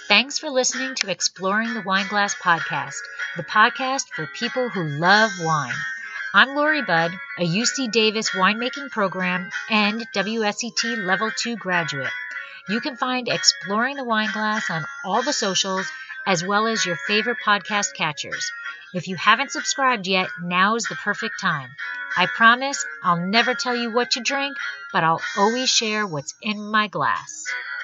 Thanks for listening to Exploring the Wine Glass podcast, the podcast for people who love wine. I'm Lori Budd, a UC Davis winemaking program and WSET Level 2 graduate. You can find Exploring the Wine Glass on all the socials as well as your favorite podcast catchers. If you haven't subscribed yet, now is the perfect time. I promise I'll never tell you what to drink, but I'll always share what's in my glass.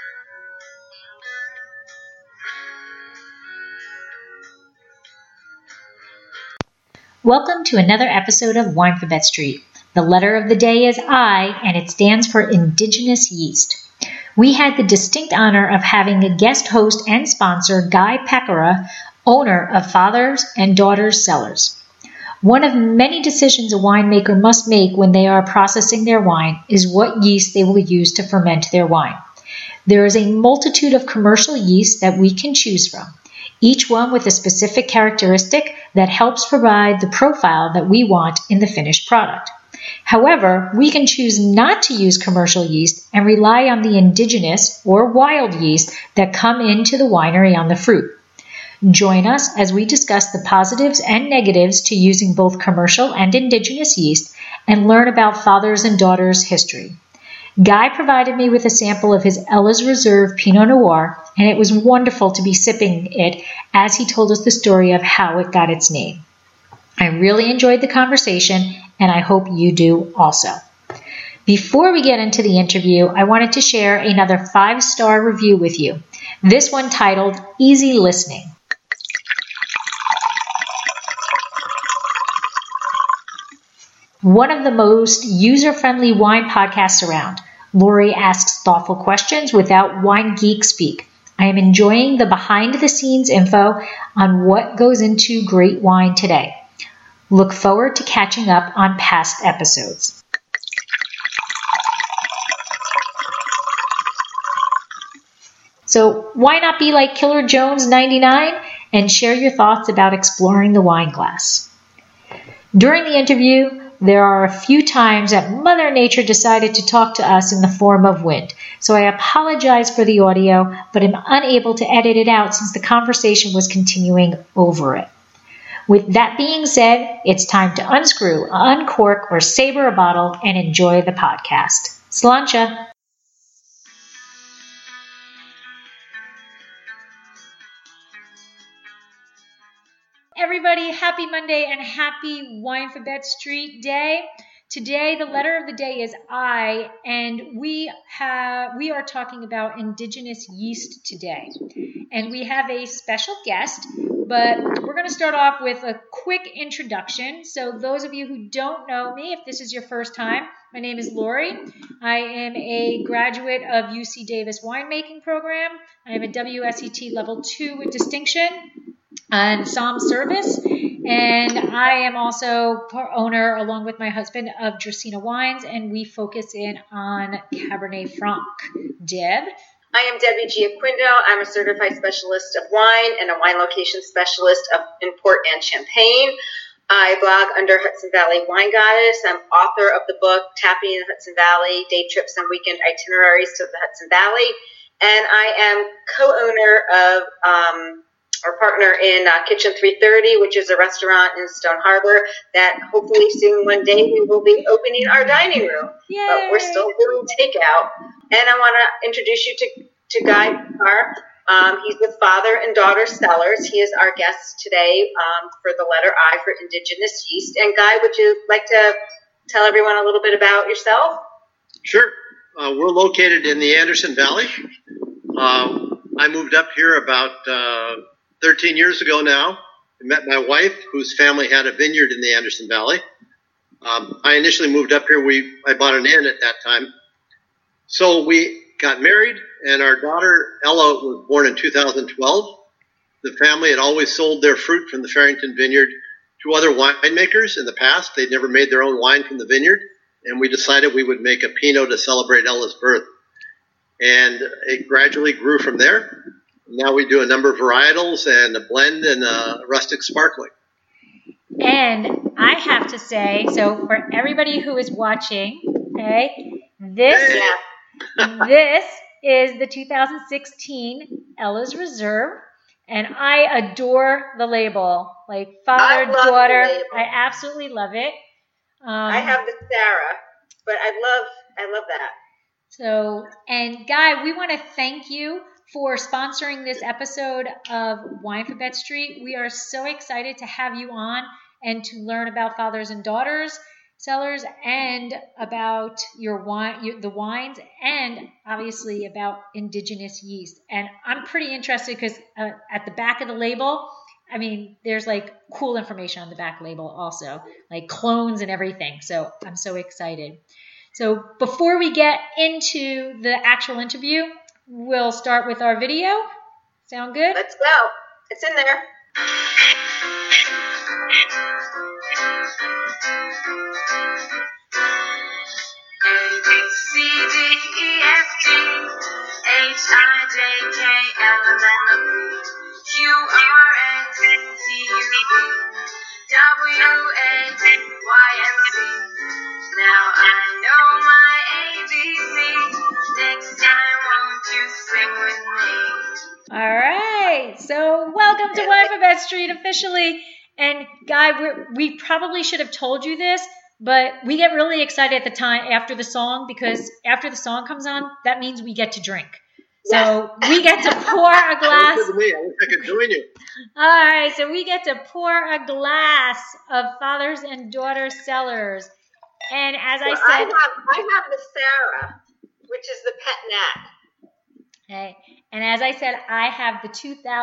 Welcome to another episode of Wine for Bet Street. The letter of the day is I, and it stands for Indigenous Yeast. We had the distinct honor of having a guest host and sponsor, Guy Pecoraro, owner of Fathers and Daughters Cellars. One of many decisions a winemaker must make when they are processing their wine is what yeast they will use to ferment their wine. There is a multitude of commercial yeasts that we can choose from, each one with a specific characteristic that helps provide the profile that we want in the finished product. However, we can choose not to use commercial yeast and rely on the indigenous or wild yeast that come into the winery on the fruit. Join us as we discuss the positives and negatives to using both commercial and indigenous yeast and learn about Fathers and Daughters history. Guy provided me with a sample of his Ella's Reserve Pinot Noir, and it was wonderful to be sipping it as he told us the story of how it got its name. I really enjoyed the conversation, and I hope you do also. Before we get into the interview, I wanted to share another 5-star review with you. This one titled Easy Listening. One of the most user-friendly wine podcasts around. Lori asks thoughtful questions without wine geek speak. I am enjoying the behind-the-scenes info on what goes into great wine today. Look forward to catching up on past episodes. So why not be like Killer Jones 99 and share your thoughts about exploring the wine glass? During the interview, there are a few times that Mother Nature decided to talk to us in the form of wind. So I apologize for the audio, but am unable to edit it out since the conversation was continuing over it. With that being said, it's time to unscrew, uncork, or savor a bottle and enjoy the podcast. Sláinte! Everybody, happy Monday and happy Wine for Bet Street Day. Today, the letter of the day is I, and we are talking about indigenous yeast today. And we have a special guest, but we're going to start off with a quick introduction. So those of you who don't know me, if this is your first time, my name is Lori. I am a graduate of UC Davis winemaking program. I have a WSET Level 2 with distinction and SOM service, and I am also owner, along with my husband, of Dracaena Wines, and we focus in on Cabernet Franc. Deb? I am Debbie Giaquindo. I'm a certified specialist of wine and a wine location specialist in port and champagne. I blog under Hudson Valley Wine Goddess. I'm author of the book Tapping in the Hudson Valley, Day Trips and Weekend Itineraries to the Hudson Valley, and I am co-owner of our partner in Kitchen 330, which is a restaurant in Stone Harbor that hopefully soon one day we will be opening our dining room. Yay. But we're still doing takeout. And I want to introduce you to Guy Pecoraro. He's with Father and Daughter Cellars. He is our guest today for the letter I for Indigenous Yeast. And Guy, would you like to tell everyone a little bit about yourself? Sure. We're located in the Anderson Valley. I moved up here about 13 years ago now. I met my wife, whose family had a vineyard in the Anderson Valley. I initially moved up here. I bought an inn at that time. So we got married, and our daughter, Ella, was born in 2012. The family had always sold their fruit from the Farrington Vineyard to other winemakers in the past. They'd never made their own wine from the vineyard, and we decided we would make a Pinot to celebrate Ella's birth. And it gradually grew from there. Now we do a number of varietals and a blend and a rustic sparkling. And I have to say, so for everybody who is watching, okay, this is the 2016 Ella's Reserve. And I adore the label, like father, daughter. I absolutely love it. I have the Sarah, but I love that. So, and Guy, we want to thank you for sponsoring this episode of Wine for Bet Street. We are so excited to have you on and to learn about fathers and daughters sellers and about your wine, the wines, and obviously about indigenous yeast. And I'm pretty interested because at the back of the label, I mean, there's like cool information on the back label also, like clones and everything. So I'm so excited. So before we get into the actual interview, we'll start with our video. Sound good? Let's go. It's in there. Now I know my ABC. Next time, won't you sing with me? All right. So welcome to Wine for Bet Street officially. And Guy, we probably should have told you this, but we get really excited at the time after the song, because after the song comes on, that means we get to drink. So we get to pour a glass. I wish I could join you. All right, so we get to pour a glass of fathers and daughters cellars. And as I said, I have the Sarah, which is the pet nat. Okay, and as I said, I have the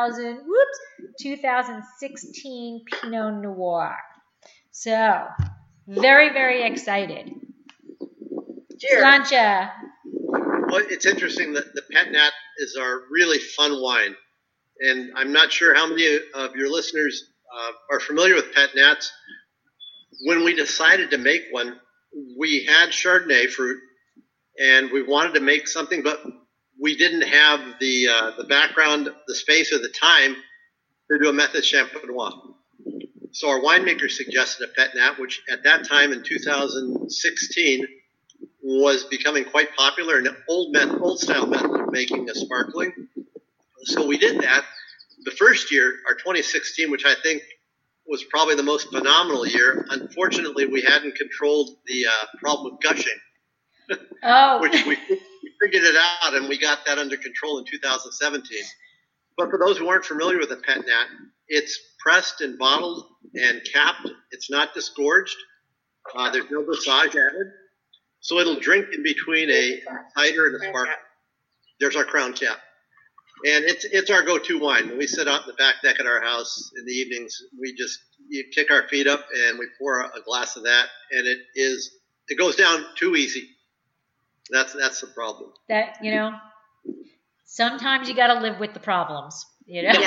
2016 Pinot Noir. So very, very excited. Cheers. Sláinte. Well, it's interesting that the Pet Nat is our really fun wine. And I'm not sure how many of your listeners are familiar with Pet Nats. When we decided to make one, we had Chardonnay fruit, and we wanted to make something, but we didn't have the background, the space, or the time to do a method champenois. So our winemaker suggested a Pet Nat, which at that time in 2016 was becoming quite popular, an old style method of making a sparkling. So we did that. The first year, our 2016, which I think was probably the most phenomenal year, unfortunately, we hadn't controlled the problem of gushing. Oh. Which we figured it out, and we got that under control in 2017. But for those who aren't familiar with a Pet Nat, it's pressed and bottled and capped. It's not disgorged. There's no dosage added. So it'll drink in between a cider and a sparkling. There's our crown cap. And it's our go-to wine. When we sit out in the back deck at our house in the evenings, you kick our feet up and we pour a glass of that, and it goes down too easy. That's the problem. That, sometimes you got to live with the problems, And then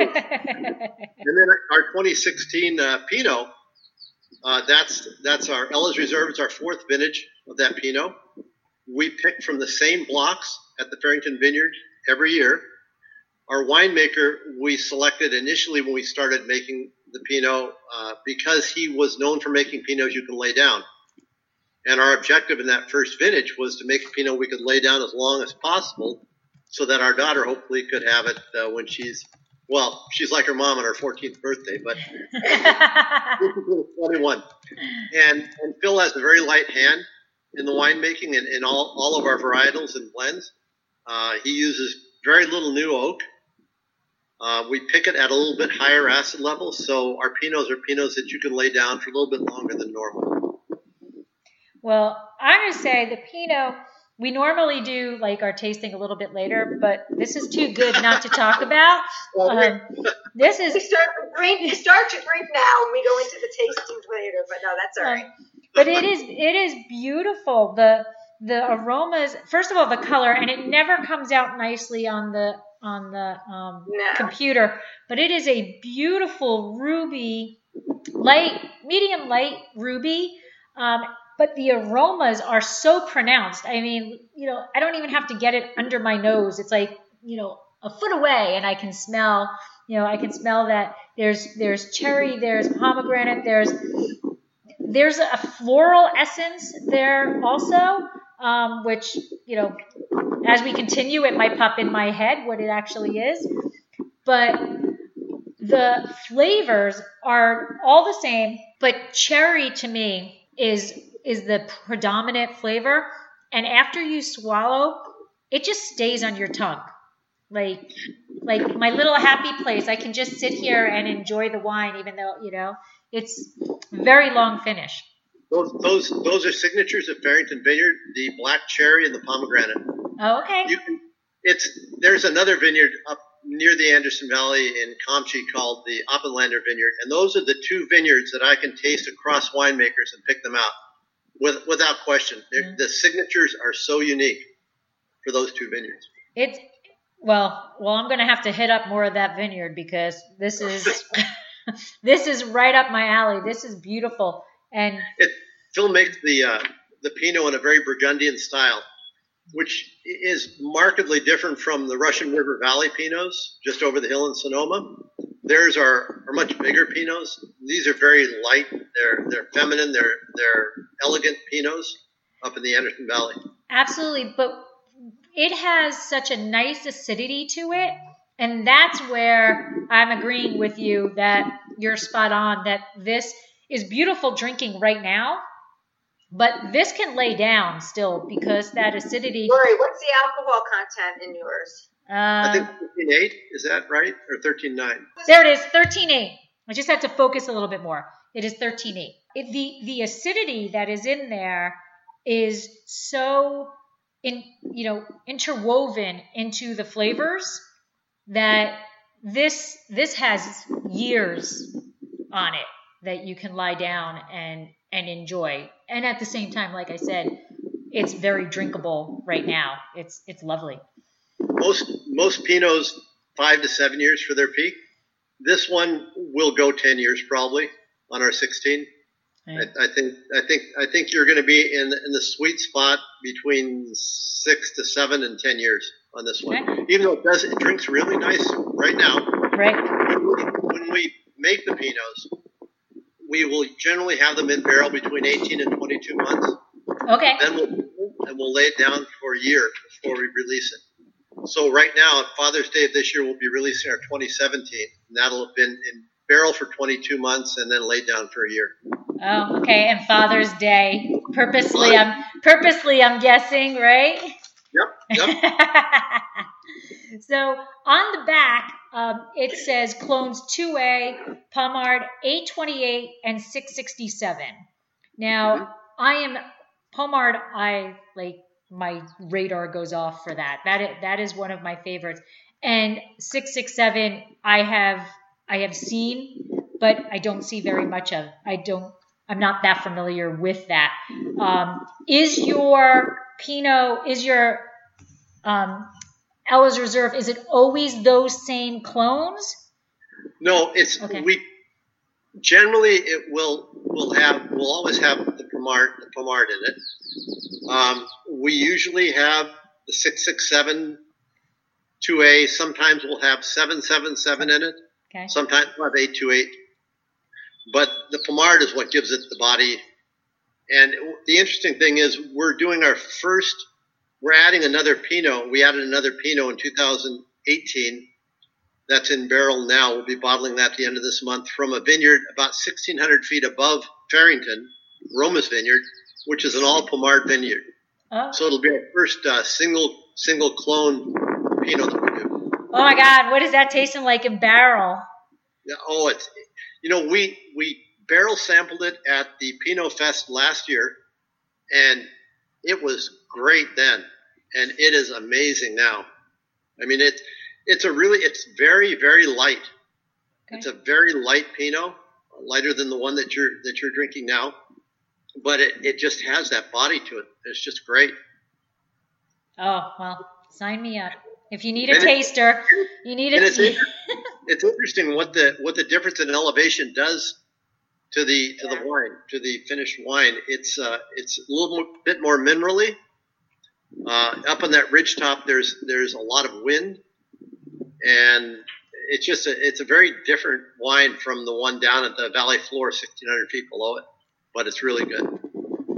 our 2016 Pinot, that's our Ella's Reserve. It's our fourth vintage of that Pinot. We pick from the same blocks at the Farrington Vineyard every year. Our winemaker, we selected initially when we started making the Pinot because he was known for making Pinots you can lay down. And our objective in that first vintage was to make a Pinot we could lay down as long as possible so that our daughter hopefully could have it when she's like her mom on her 14th birthday, but 21. And Phil has a very light hand in the winemaking and in all of our varietals and blends. He uses very little new oak. We pick it at a little bit higher acid level, so our Pinots are Pinots that you can lay down for a little bit longer than normal. Well, I'm going to say the Pinot, we normally do like our tasting a little bit later, but this is too good not to talk about. This is you start to drink now, and we go into the tastings later. But no, that's all right. But it is beautiful. The aromas. First of all, the color, and it never comes out nicely on the computer. But it is a beautiful ruby, medium light ruby. But the aromas are so pronounced. I mean, I don't even have to get it under my nose. It's like, a foot away, and I can smell, that there's cherry, there's pomegranate, there's a floral essence there also, which, as we continue, it might pop in my head what it actually is. But the flavors are all the same, but cherry to me is the predominant flavor. And after you swallow, it just stays on your tongue. Like my little happy place, I can just sit here and enjoy the wine, even though, it's very long finish. Those are signatures of Farrington Vineyard, the black cherry and the pomegranate. Oh, okay. There's another vineyard up near the Anderson Valley in Comchi called the Oppenlander Vineyard, and those are the two vineyards that I can taste across winemakers and pick them out without question. Mm-hmm. The signatures are so unique for those two vineyards. Well, I'm going to have to hit up more of that vineyard because this is this is right up my alley. This is beautiful, and Phil makes the Pinot in a very Burgundian style, which is markedly different from the Russian River Valley Pinots just over the hill in Sonoma. Theirs are much bigger Pinots. These are very light. They're feminine. They're elegant Pinots up in the Anderson Valley. Absolutely, but it has such a nice acidity to it, and that's where I'm agreeing with you that you're spot on, that this is beautiful drinking right now, but this can lay down still because that acidity. Lori, what's the alcohol content in yours? I think 13.8, is that right? Or 13.9? There it is, 13.8. I just had to focus a little bit more. It is 13.8. The acidity that is in there is so interwoven into the flavors that this has years on it that you can lie down and enjoy. And at the same time, like I said, it's very drinkable right now. It's lovely. Most Pinots 5 to 7 years for their peak. This one will go 10 years probably on our 16. Right. I think you're going to be in the sweet spot between 6 to 7 and 10 years on this one. Okay. Even though it drinks really nice right now. Right. When we make the Pinots, we will generally have them in barrel between 18 and 22 months. Okay. Then we'll lay it down for a year before we release it. So right now, Father's Day of this year, we'll be releasing our 2017, and that'll have been in barrel for 22 months and then laid down for a year. Oh, okay. And Father's Day, purposely, I'm guessing, right? Yep. So on the back, it says clones 2A, Pommard 828 and 667. Now, Pommard, my radar goes off for that. That is one of my favorites. And 667, I have seen, but I don't see very much of. I'm not that familiar with that. Is your Pinot, Ella's Reserve, is it always those same clones? No, it's okay. We'll always have the Pommard in it. We usually have the 667 2A. Sometimes we'll have 777 in it. Okay. Sometimes we'll have 828. But the Pommard is what gives it the body. And the interesting thing is we're adding another Pinot. We added another Pinot in 2018 that's in barrel now. We'll be bottling that at the end of this month from a vineyard about 1,600 feet above Farrington, Roma's Vineyard, which is an all Pommard vineyard. Oh. So it'll be our first single clone Pinot that we do. Oh my God, what is that tasting like in barrel? Yeah, we barrel sampled it at the Pinot Fest last year, and it was great then, and it is amazing now. I mean, it's very, very light. Okay. It's a very light Pinot, lighter than the one that you're drinking now, but it just has that body to it. It's just great. Oh, well, sign me up. If you need a taster, you need a taster. It's interesting what the difference in elevation does to the wine, to the finished wine. It's a little bit more minerally. Up on that ridge top, there's a lot of wind, and it's a very different wine from the one down at the valley floor, 1,600 feet below it. But it's really good.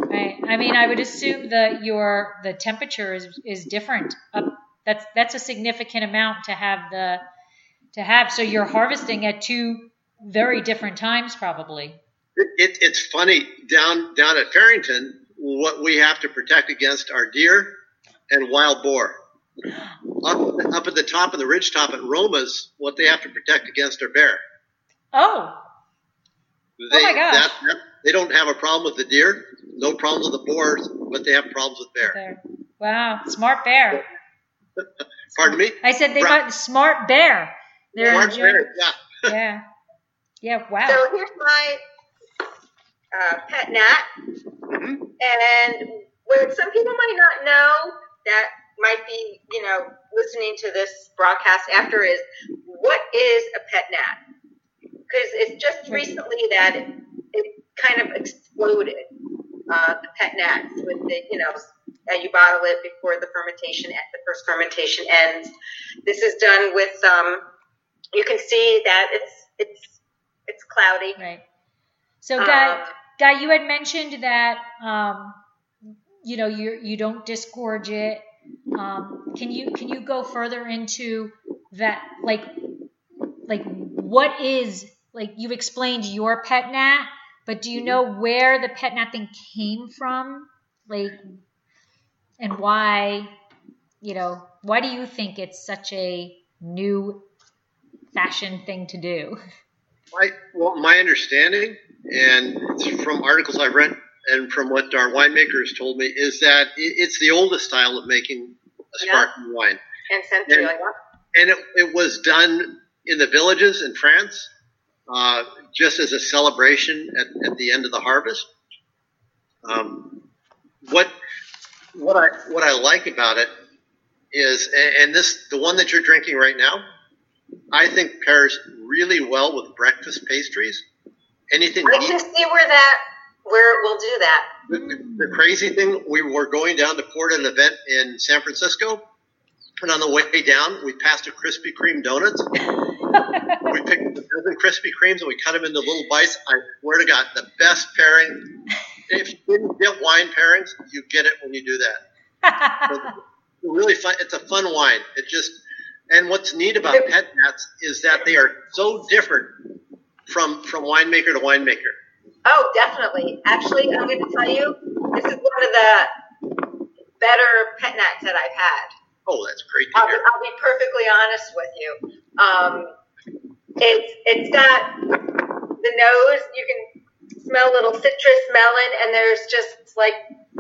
Right. I mean, I would assume that the temperature is different. That's a significant amount to have. So you're harvesting at two very different times, probably. It's funny down at Farrington. What we have to protect against are deer and wild boar. Up at the top of the ridgetop at Roma's, what they have to protect against are bear. Oh my gosh. They don't have a problem with the deer, no problems with the boars, but they have problems with bear. Wow, smart bear. Pardon me? I said they got smart bear. Smart bear, yeah. Yeah, wow. So here's my pet gnat. Mm-hmm. And what some people might not know that might be, listening to this broadcast after is, what is a pet gnat? Because it's just recently that it kind of exploded, the pet gnats with the, you bottle it before the first fermentation ends. This is done with, you can see that it's cloudy. Right. So, Guy, you had mentioned that, you don't disgorge it. Can you go further into that? Like what is, like, you've explained your pet gnat, but do you know where the pet gnat thing came from? Like, and why do you think it's such a new fashion thing to do? My understanding, and it's from articles I've read and from what our winemakers told me, is that it's the oldest style of making a sparkling wine. And it was done in the villages in France, just as a celebration at the end of the harvest. What I like about it is, and the one that you're drinking right now, I think pairs really well with breakfast pastries. Anything. I can see where we'll do that. The crazy thing, we were going down to port an event in San Francisco, and on the way down, we passed a Krispy Kreme donuts. We picked a dozen Krispy Kremes and we cut them into little bites. I swear to God, the best pairing. If you didn't get wine pairings, you get it when you do that. So it's really fun. It's a fun wine. And what's neat about pet gnats is that they are so different from winemaker to winemaker. Oh, definitely. Actually, I'm going to tell you, this is one of the better pet gnats that I've had. Oh, that's great to hear. I'll be perfectly honest with you. It's got the nose. You can smell a little citrus, melon, and there's just it's like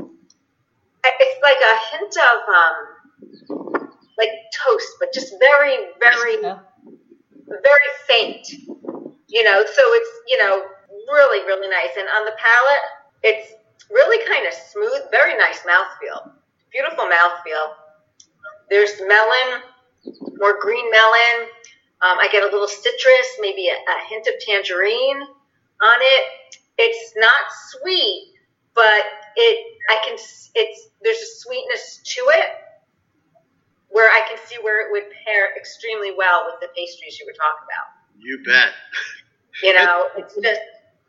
a hint of like toast, but just very, very, very faint. So it's really, really nice. And on the palate, it's really kind of smooth, very nice mouthfeel, beautiful mouthfeel. There's melon, more green melon. I get a little citrus, maybe a hint of tangerine on it. It's not sweet, but there's a sweetness to it where I can see where it would pair extremely well with the pastries you were talking about. You bet. It's just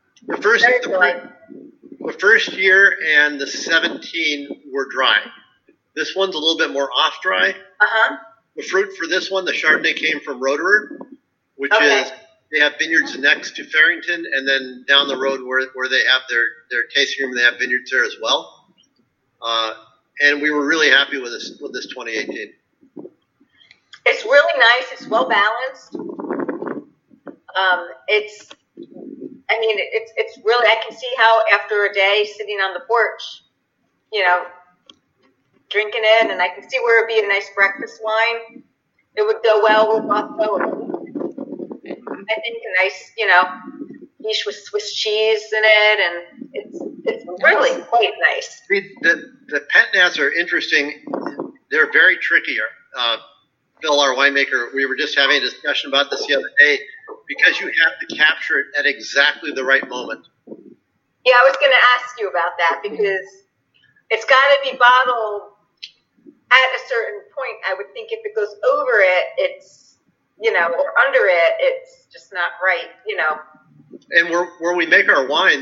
the first year and the 17 were dry. This one's a little bit more off dry. Uh-huh. The fruit for this one, the Chardonnay, came from Roederer, which is, they have vineyards next to Farrington, and then down the road where they have their tasting room, they have vineyards there as well. And we were really happy with this 2018. It's really nice. It's well balanced. It's really, I can see how after a day sitting on the porch, drinking it, and I can see where it'd be a nice breakfast wine. It would go well with Moscow. I think a nice, quiche with Swiss cheese in it, and it's really quite nice. The pet gnats are interesting. They're very tricky. Phil, our winemaker, we were just having a discussion about this the other day, because you have to capture it at exactly the right moment. Yeah, I was going to ask you about that, because it's got to be bottled at a certain point. I would think if it goes over it, it's, or under it, it's just not right, And where we make our wines,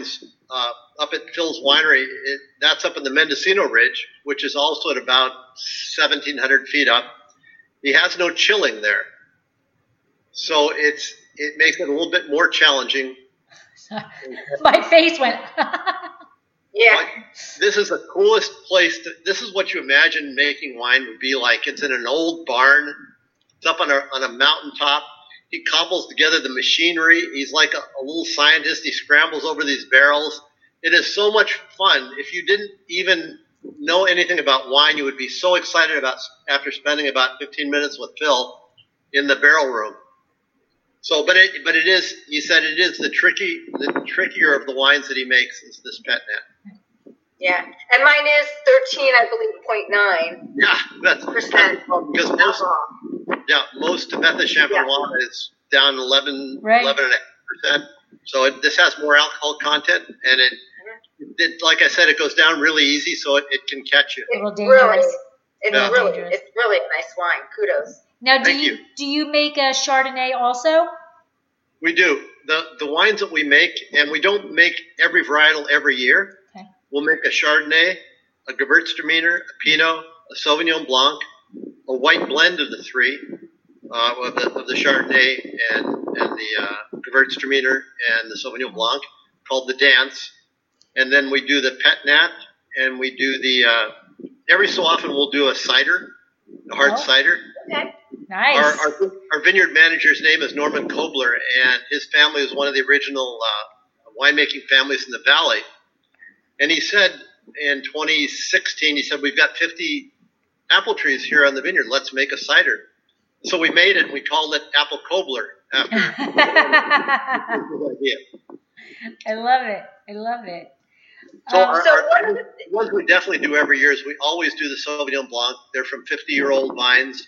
up at Phil's Winery, that's up in the Mendocino Ridge, which is also at about 1,700 feet up. He has no chilling there. So it makes it a little bit more challenging. My face went. Yeah. Like, this is the coolest place. This is what you imagine making wine would be like. It's in an old barn. It's up on a mountaintop. He cobbles together the machinery. He's like a little scientist. He scrambles over these barrels. It is so much fun. If you didn't even know anything about wine, you would be so excited about after spending about 15 minutes with Phil in the barrel room. So, but it is. He said it is the trickier of the wines that he makes is this Pet Nat. Yeah, and mine is 13, I believe, 0.9. Yeah, that's percent because most Tibet Champenois is down 11.5%. So this has more alcohol content, and it, like I said, it goes down really easy, so it can catch you. It's really a nice wine. Kudos. Now, do you make a Chardonnay also? We do. The wines that we make, and we don't make every varietal every year. Okay. We'll make a Chardonnay, a Gewürztraminer, a Pinot, a Sauvignon Blanc, a white blend of the three, of the Chardonnay and the Gewürztraminer and the Sauvignon Blanc, called the Dance. And then we do the Pet Nat, and we do the every so often we'll do a cider, a hard cider. Okay. Nice. Our vineyard manager's name is Norman Kobler, and his family was one of the original winemaking families in the valley. And he said in 2016, he said, we've got 50 apple trees here on the vineyard. Let's make a cider. So we made it, and we called it Apple Kobler after. I love it. So the ones we definitely do every year is we always do the Sauvignon Blanc. They're from 50-year-old vines.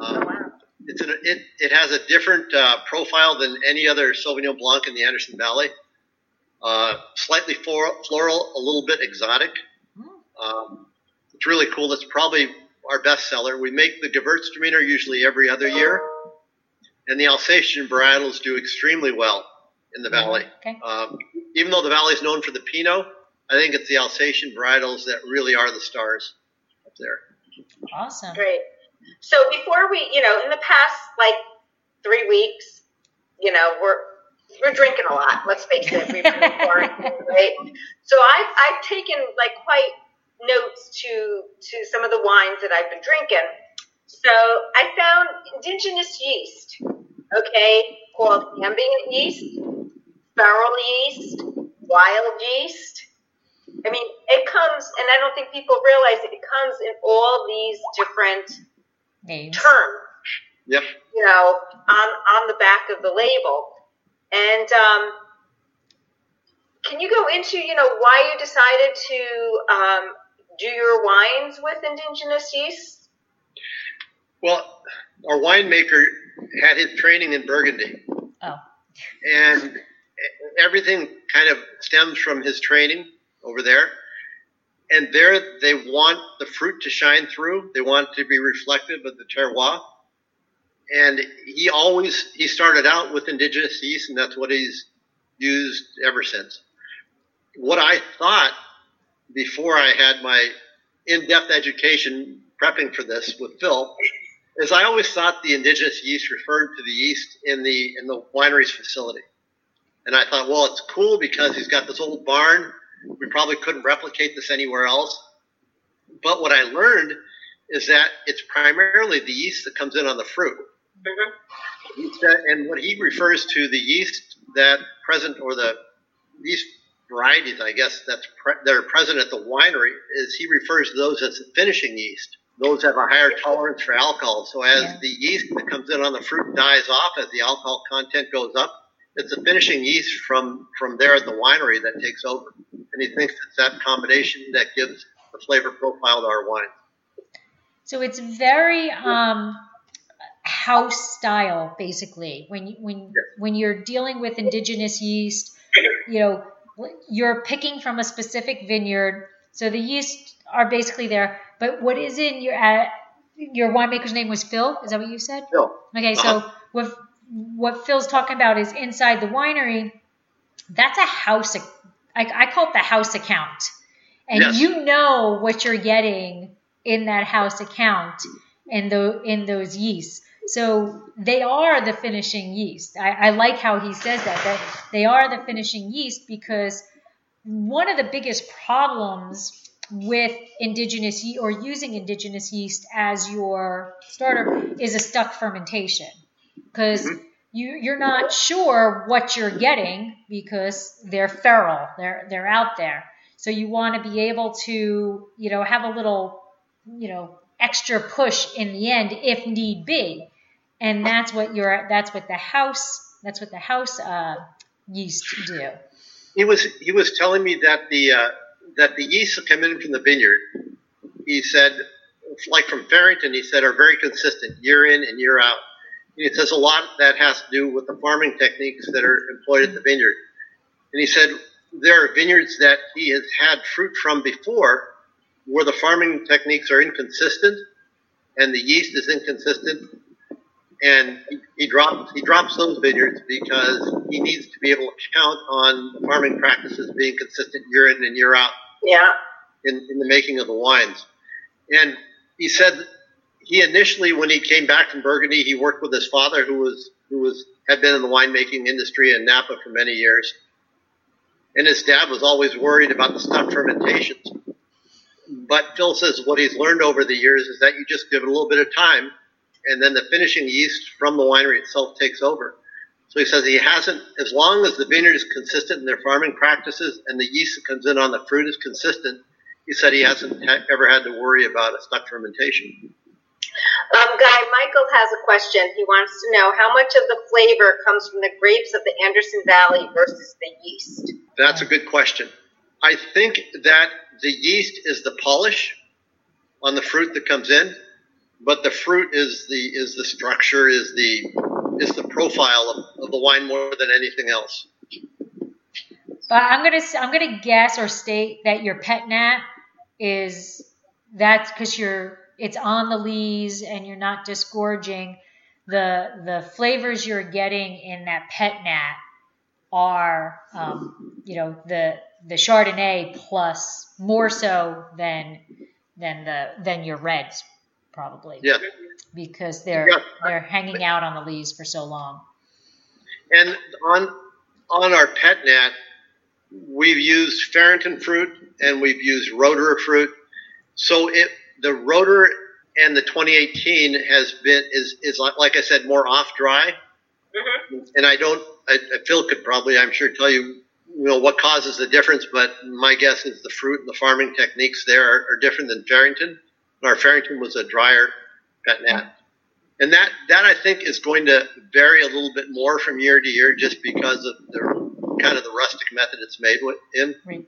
It has a different profile than any other Sauvignon Blanc in the Anderson Valley. Slightly floral, a little bit exotic. It's really cool. That's probably our best seller. We make the Gewürztraminer usually every other year, and the Alsatian varietals do extremely well in the valley. Okay. Even though the valley is known for the Pinot, I think it's the Alsatian varietals that really are the stars up there. Awesome. Great. So before we, in the past, 3 weeks, we're drinking a lot. Let's face it, we've been quarantined, right? So I've taken quite notes to some of the wines that I've been drinking. So I found indigenous yeast, called ambient yeast, feral yeast, wild yeast. I mean, it comes, and I don't think people realize it comes in all these different names, terms. Yep. On the back of the label. And can you go into, why you decided to do your wines with indigenous yeast? Well, our winemaker had his training in Burgundy. Oh. And everything kind of stems from his training over there. And there they want the fruit to shine through. They want it to be reflective of the terroir. And he started out with indigenous yeast, and that's what he's used ever since. What I thought before I had my in-depth education prepping for this with Phil is I always thought the indigenous yeast referred to the yeast in the winery's facility. And I thought, well, it's cool because he's got this old barn. We probably couldn't replicate this anywhere else. But what I learned is that it's primarily the yeast that comes in on the fruit. Mm-hmm. And what he refers to the yeast that present, or the yeast varieties, I guess, that are present at the winery, is he refers to those as the finishing yeast. Those have a higher tolerance for alcohol. So as the yeast that comes in on the fruit dies off, as the alcohol content goes up, it's the finishing yeast from there at the winery that takes over. And he thinks it's that combination that gives the flavor profile to our wine. So it's very house style, basically. When you're dealing with indigenous yeast, you're picking from a specific vineyard. So the yeast are basically there. But what is in your winemaker's name was Phil? Is that what you said? Phil. Okay, so what Phil's talking about is inside the winery. That's a I call it the house account. And Yes. you know what you're getting in that house account in those yeasts. So they are the finishing yeast. I like how he says that they are the finishing yeast, because one of the biggest problems with indigenous yeast or using indigenous yeast as your starter is a stuck fermentation, because you're not sure what you're getting because they're feral, they're out there. So you want to be able to, have a little, extra push in the end if need be, and that's what the house yeast do. He was telling me that the yeast that come in from the vineyard, he said, like from Farrington, he said, are very consistent year in and year out. And he says a lot of that has to do with the farming techniques that are employed at the vineyard. And he said there are vineyards that he has had fruit from before where the farming techniques are inconsistent and the yeast is inconsistent. And he drops those vineyards because he needs to be able to count on the farming practices being consistent year in and year out. Yeah. In the making of the wines. And he said he initially, when he came back from Burgundy, he worked with his father, who had been in the winemaking industry in Napa for many years. And his dad was always worried about the stuck fermentations. But Phil says what he's learned over the years is that you just give it a little bit of time, and then the finishing yeast from the winery itself takes over. So he says he hasn't, as long as the vineyard is consistent in their farming practices and the yeast that comes in on the fruit is consistent, he said he hasn't ever had to worry about a stuck fermentation. Guy, Michael has a question. He wants to know how much of the flavor comes from the grapes of the Anderson Valley versus the yeast. That's a good question. I think that the yeast is the polish on the fruit that comes in, but the fruit is the structure, is the profile of the wine more than anything else. I'm gonna guess or state that your pet nat that's because it's on the lees and you're not disgorging. The flavors you're getting in that pet nat are the Chardonnay plus more so than your reds probably. Yeah. Because they're hanging out on the leaves for so long. And on our pet nat, we've used Farrington fruit and we've used Roederer fruit. So the Roederer and the 2018 is like I said, more off dry. Mm-hmm. And Phil could probably, I'm sure, tell you what causes the difference, but my guess is the fruit and the farming techniques there are different than Farrington. Our Farrington was a drier pet nat. And that I think is going to vary a little bit more from year to year just because of the kind of the rustic method it's made in. Right.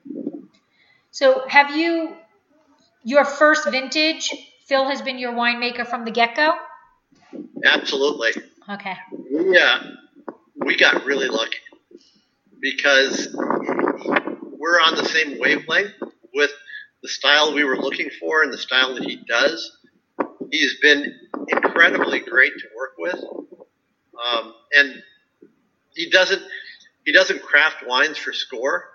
So have your first vintage, Phil has been your winemaker from the get-go? Absolutely. Okay. Yeah, we got really lucky because we're on the same wavelength with the style we were looking for and the style that he does. He's been incredibly great to work with, and he doesn't craft wines for score.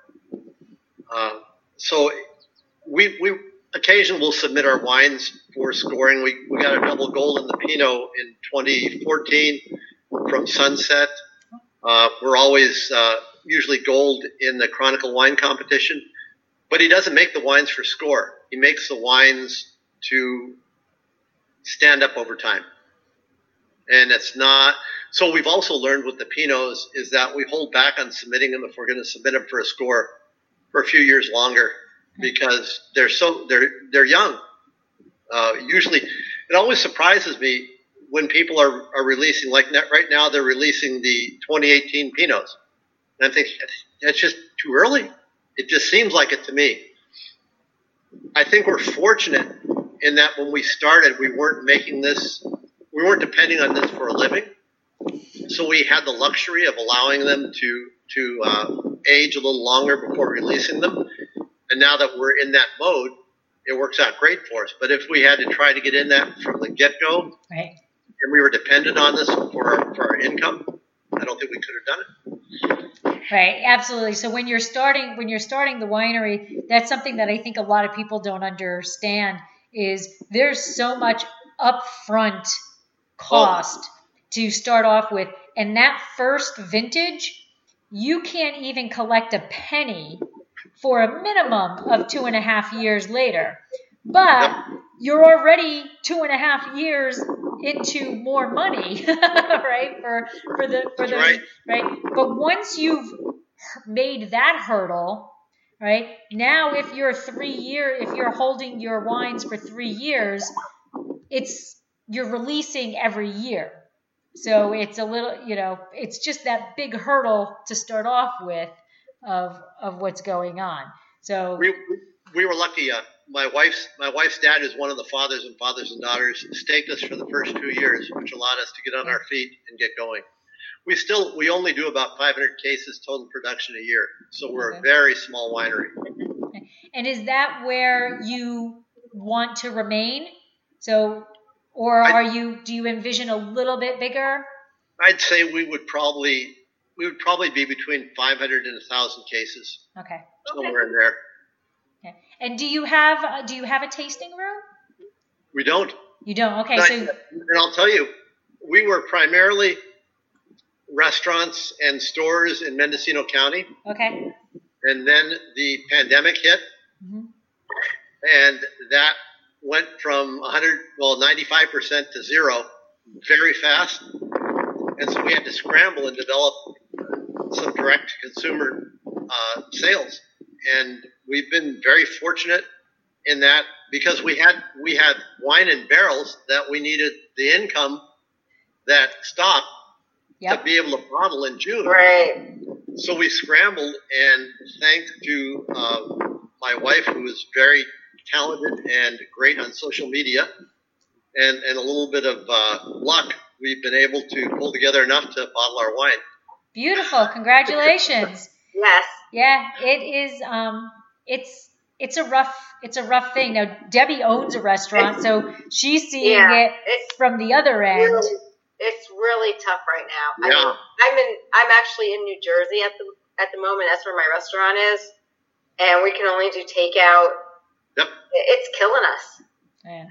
So we occasionally will submit our wines for scoring. We got a double gold in the Pinot in 2014 from Sunset. We're always usually gold in the Chronicle wine competition, but he doesn't make the wines for score. He makes the wines to stand up over time. And it's not, so we've also learned with the Pinots is that we hold back on submitting them if we're going to submit them for a score for a few years longer because they're young. Usually, it always surprises me when people are releasing, like right now they're releasing the 2018 Pinots. And I think that's just too early. It just seems like it to me. I think we're fortunate in that when we started, we weren't depending on this for a living. So we had the luxury of allowing them to age a little longer before releasing them. And now that we're in that mode, it works out great for us. But if we had to try to get in that from the get-go, right, and we were dependent on this for our income, I don't think we could have done it. Right, absolutely. So when you're starting the winery, that's something that I think a lot of people don't understand is there's so much upfront cost to start off with. And that first vintage, you can't even collect a penny for a minimum of 2.5 years later. But you're already 2.5 years into more money, right? For the right. But once you've made that hurdle, right? Now, if you're holding your wines for 3 years, you're releasing every year. So it's a little, it's just that big hurdle to start off with of what's going on. So we were lucky. My wife's dad is one of the fathers and daughters staked us for the first 2 years, which allowed us to get on our feet and get going. We only do about 500 cases total production a year, so we're a very small winery. And is that where you want to remain? So, or do you envision a little bit bigger? I'd say we would probably be between 500 and 1,000 cases. Okay. Somewhere in there. Okay. And do you have a tasting room? We don't. You don't. Okay. And I'll tell you, we were primarily restaurants and stores in Mendocino County. Okay. And then the pandemic hit, and that went from 95% to zero very fast. And so we had to scramble and develop some direct consumer sales. And we've been very fortunate in that because we had wine in barrels that we needed the income that stopped to be able to bottle in June. Right. So we scrambled, and thanks to my wife, who is very talented and great on social media, and a little bit of luck, we've been able to pull together enough to bottle our wine. Beautiful. Congratulations. Yes. Yeah, it is. It's a rough thing. Now Debbie owns a restaurant, so she's seeing it from the other end. It's really tough right now. Yeah. I'm actually in New Jersey at the moment. That's where my restaurant is, and we can only do takeout. Yep. It's killing us. Yeah.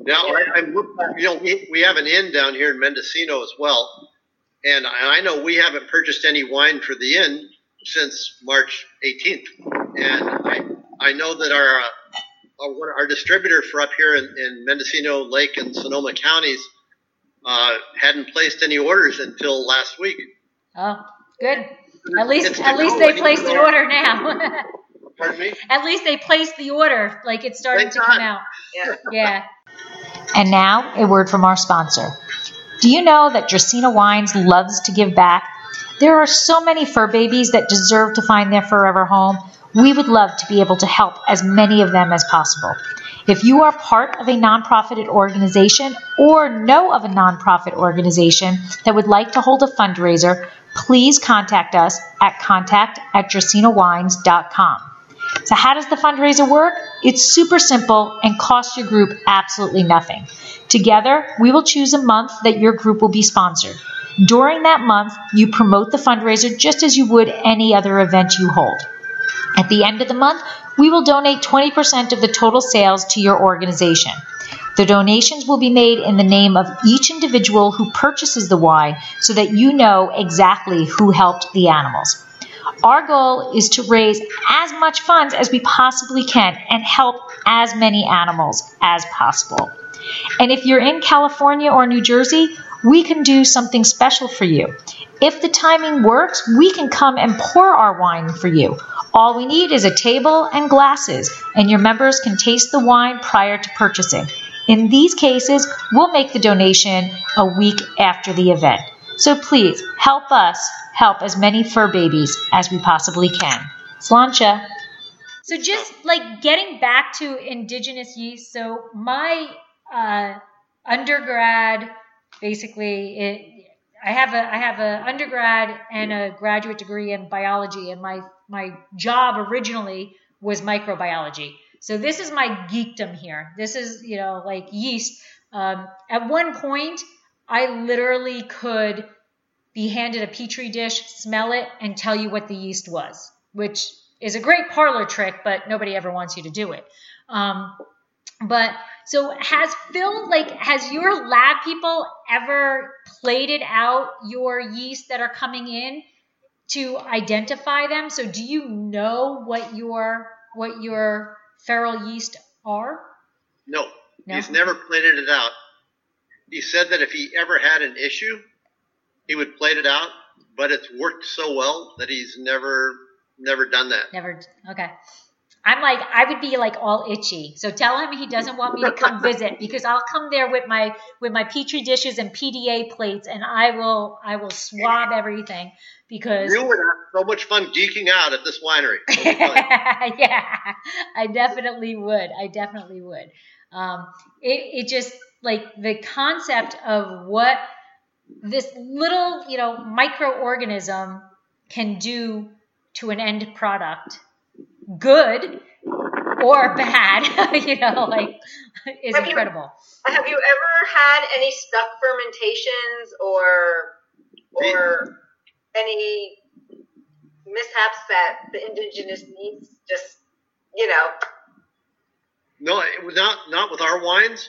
Now we have an inn down here in Mendocino as well, and I know we haven't purchased any wine for the inn since March 18th, and I know that our distributor for up here in Mendocino Lake and Sonoma counties hadn't placed any orders until last week. Oh, good. At least they placed an order now. Pardon me? At least they placed the order, like it's starting to come out. Yeah. And now a word from our sponsor. Do you know that Dracaena Wines loves to give back? There are so many fur babies that deserve to find their forever home. We would love to be able to help as many of them as possible. If you are part of a nonprofit organization or know of a nonprofit organization that would like to hold a fundraiser, please contact us at contact@dracaenawines.com. So how does the fundraiser work? It's super simple and costs your group absolutely nothing. Together, we will choose a month that your group will be sponsored. During that month, you promote the fundraiser just as you would any other event you hold. At the end of the month, we will donate 20% of the total sales to your organization. The donations will be made in the name of each individual who purchases the wine so that you know exactly who helped the animals. Our goal is to raise as much funds as we possibly can and help as many animals as possible. And if you're in California or New Jersey, we can do something special for you. If the timing works, we can come and pour our wine for you. All we need is a table and glasses, and your members can taste the wine prior to purchasing. In these cases, we'll make the donation a week after the event. So please, help us help as many fur babies as we possibly can. Sláinte. So just like getting back to indigenous yeast, so my undergrad, basically, I have a undergrad and a graduate degree in biology, and my job originally was microbiology. So this is my geekdom here. This is, like yeast. At one point, I literally could be handed a Petri dish, smell it, and tell you what the yeast was, which is a great parlor trick, but nobody ever wants you to do it. But so has your lab people ever plated out your yeast that are coming in to identify them? So do you know what your feral yeast are? No, he's never plated it out. He said that if he ever had an issue, he would plate it out, but it's worked so well that he's never done that. Never. Okay. I would be like all itchy. So tell him he doesn't want me to come visit, because I'll come there with my Petri dishes and PDA plates, and I will swab everything, because you would have so much fun geeking out at this winery. Yeah, I definitely would. It just, like, the concept of what this little, microorganism can do to an end product, good or bad, is incredible. Have you ever had any stuck fermentations or any mishaps that the indigenous yeast just, No, not with our wines.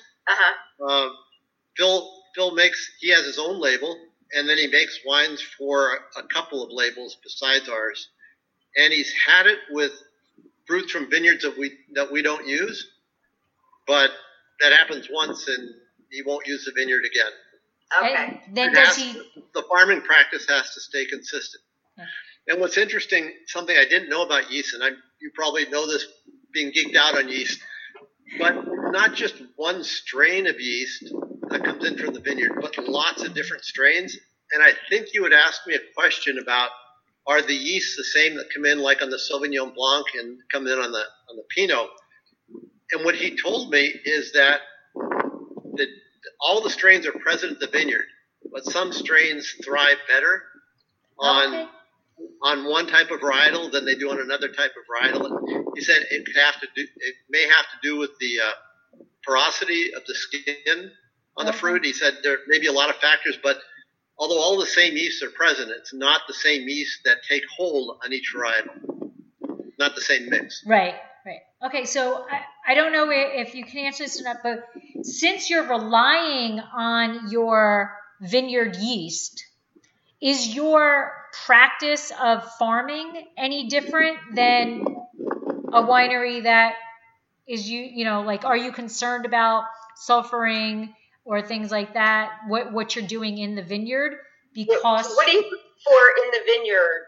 Phil he has his own label, and then he makes wines for a couple of labels besides ours. And he's had it with fruits from vineyards that we don't use, but that happens once, and he won't use the vineyard again. Okay. And then the farming practice has to stay consistent. Yeah. And what's interesting, something I didn't know about yeast, and you probably know this being geeked out on yeast, but not just one strain of yeast that comes in from the vineyard, but lots of different strains. And I think you would ask me a question about, are the yeasts the same that come in like on the Sauvignon Blanc and come in on the Pinot? And what he told me is that all the strains are present at the vineyard, but some strains thrive better on one type of varietal than they do on another type of varietal. And he said it may have to do with the porosity of the skin on the fruit. He said there may be a lot of factors, but although all the same yeasts are present, it's not the same yeast that take hold on each varietal. Not the same mix. Right. Okay, so I don't know if you can answer this or not, but since you're relying on your vineyard yeast, is your practice of farming any different than a winery that is, are you concerned about sulfuring or things like that, what you're doing in the vineyard? Because what do you look for in the vineyard,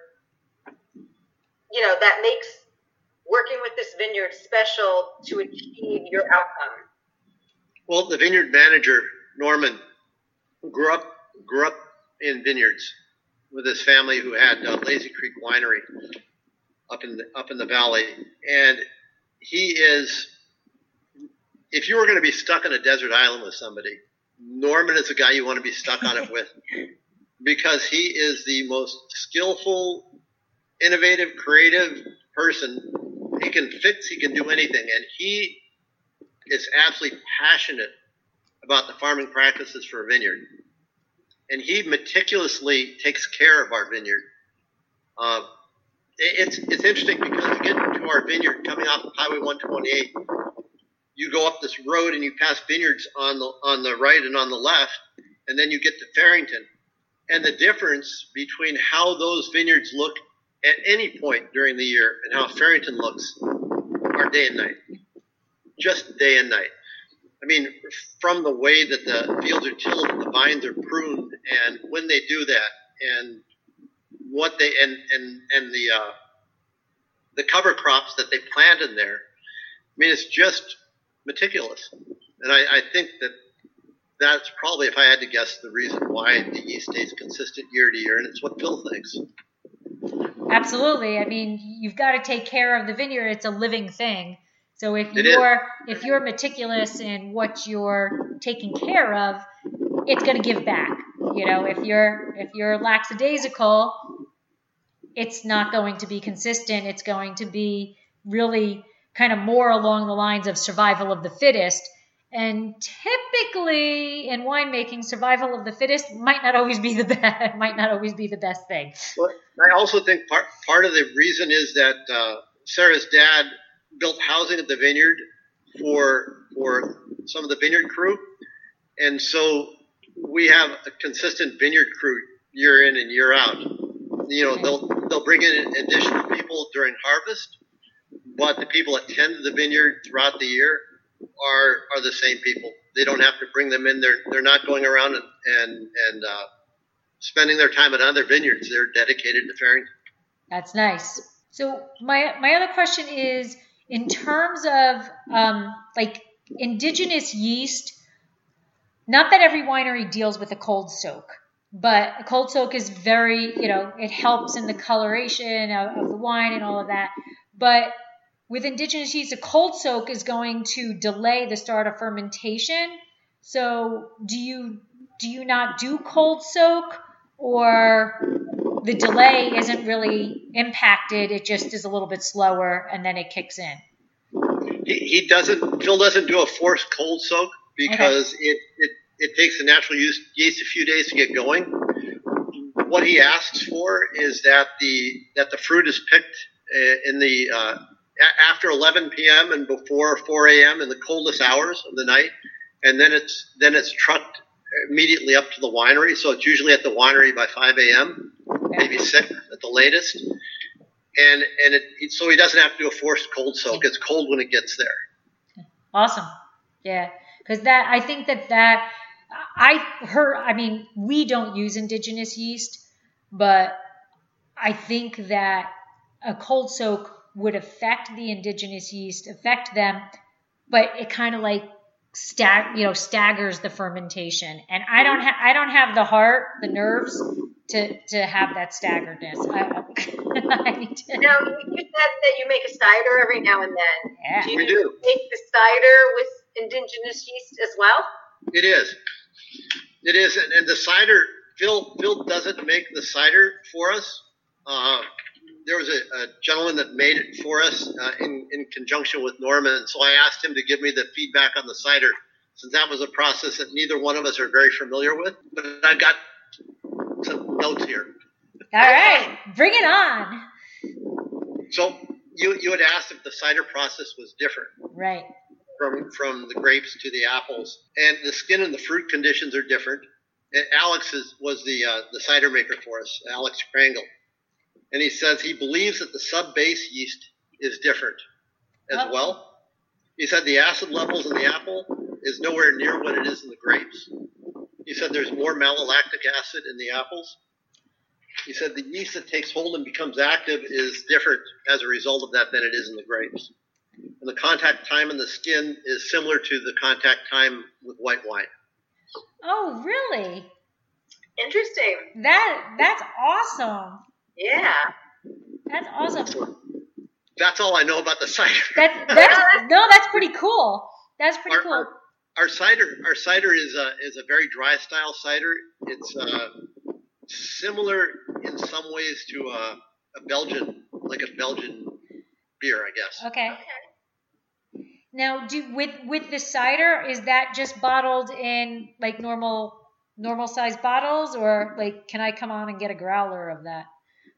that makes working with this vineyard special to achieve your outcome? Well, the vineyard manager, Norman, grew up in vineyards with his family, who had Lazy Creek Winery up in the valley. And he is, if you were going to be stuck on a desert island with somebody, Norman is the guy you want to be stuck on it with, because he is the most skillful, innovative, creative person. He can fix, he can do anything. And he is absolutely passionate about the farming practices for a vineyard. And he meticulously takes care of our vineyard. It's interesting because to get to our vineyard coming off of Highway 128, you go up this road and you pass vineyards on the right and on the left, and then you get to Farrington. And the difference between how those vineyards look at any point during the year and how Farrington looks are day and night. Just day and night. I mean, from the way that the fields are tilled and the vines are pruned, and when they do that, and what they and the cover crops that they plant in there. I mean, it's just meticulous. And I think that's probably, if I had to guess, the reason why the yeast stays consistent year to year, and it's what Phil thinks. Absolutely. I mean, you've got to take care of the vineyard. It's a living thing. So if you're meticulous in what you're taking care of, it's going to give back. If you're lackadaisical, it's not going to be consistent. It's going to be really kind of more along the lines of survival of the fittest. And typically in winemaking, survival of the fittest might not always be the best thing. Well, I also think part of the reason is that Sarah's dad built housing at the vineyard for some of the vineyard crew, and so we have a consistent vineyard crew year in and year out. They'll bring in additional people during harvest, but the people that tend to the vineyard throughout the year are the same people. They don't have to bring them in. They're not going around and spending their time at other vineyards. They're dedicated to Farrington. That's nice. So my other question is, in terms of like indigenous yeast, not that every winery deals with a cold soak, but a cold soak is very, it helps in the coloration of the wine and all of that. But with indigenous yeast, a cold soak is going to delay the start of fermentation. So do you not do cold soak, or the delay isn't really impacted? It just is a little bit slower and then it kicks in. Phil doesn't do a forced cold soak because it takes the natural yeast a few days to get going. What he asks for is that the fruit is picked in the after 11 p.m. and before 4 a.m. in the coldest hours of the night, and then it's trucked immediately up to the winery. So it's usually at the winery by 5 a.m., maybe 6 at the latest. And so he doesn't have to do a forced cold soak. It's cold when it gets there. Awesome. Yeah. Because I think we don't use indigenous yeast, but I think that a cold soak would affect the indigenous yeast, but it kind of like staggers the fermentation. And I don't have the heart, the nerves to have that staggeredness. I need to. Now, you said that you make a cider every now and then. Yeah. Do you make the cider with indigenous yeast as well? It is, and the cider, Phil doesn't make the cider for us. There was a gentleman that made it for us in conjunction with Norman, and so I asked him to give me the feedback on the cider, since that was a process that neither one of us are very familiar with. But I've got some notes here. All right, bring it on. So you had asked if the cider process was different. Right. From the grapes to the apples, and the skin and the fruit conditions are different. And Alex was the cider maker for us, Alex Krangle, and he says he believes that the sub-base yeast is different as well. He said the acid levels in the apple is nowhere near what it is in the grapes. He said there's more malolactic acid in the apples. He said the yeast that takes hold and becomes active is different as a result of that than it is in the grapes. And the contact time in the skin is similar to the contact time with white wine. Oh, really? Interesting. That's awesome. Yeah. That's awesome. That's all I know about the cider. That's pretty cool. That's pretty cool. Our cider is a very dry style cider. It's similar in some ways to a Belgian beer, I guess. Okay. Now, with the cider, is that just bottled in like normal size bottles, or like can I come on and get a growler of that?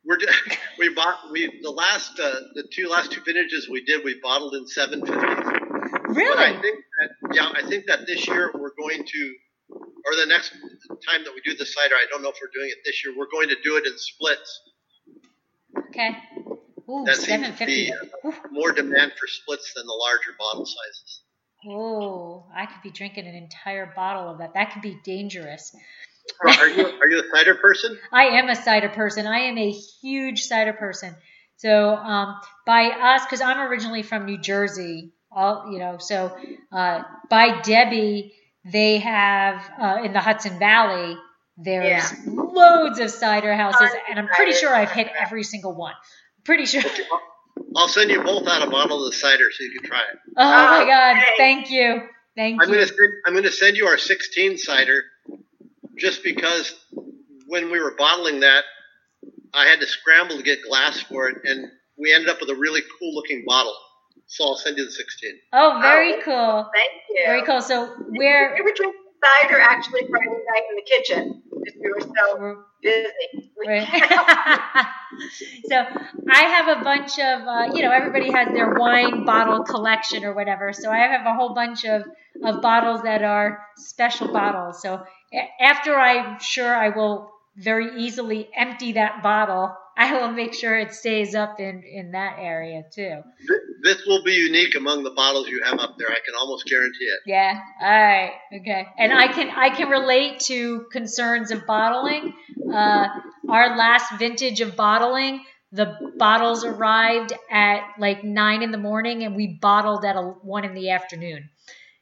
The last two vintages we bottled in 750s. Really? I think that this year we're going to, or the next time that we do the cider, I don't know if we're doing it this year. We're going to do it in splits. Okay. Ooh, that seems to be more demand for splits than the larger bottle sizes. Oh, I could be drinking an entire bottle of that. That could be dangerous. Are you a cider person? I am a cider person. I am a huge cider person. So by us, because I'm originally from New Jersey, so by Debbie, they have in the Hudson Valley, there's loads of cider houses, and I'm pretty sure I've hit every single one. Pretty sure. I'll send you both out a bottle of the cider so you can try it. Oh my God! Thank you. I'm going to send you our 16 cider, just because when we were bottling that, I had to scramble to get glass for it, and we ended up with a really cool looking bottle. So I'll send you the 16. Oh, very cool. Thank you. Very cool. So We were drinking cider actually Friday night in the kitchen because we were so busy. Right. So I have a bunch of, everybody has their wine bottle collection or whatever. So I have a whole bunch of bottles that are special bottles. So after I'm sure I will very easily empty that bottle, I will make sure it stays up in that area too. This will be unique among the bottles you have up there. I can almost guarantee it. Yeah. All right. Okay. And I can relate to concerns of bottling. Our last vintage of bottling, the bottles arrived at like 9 a.m. and we bottled at 1 p.m.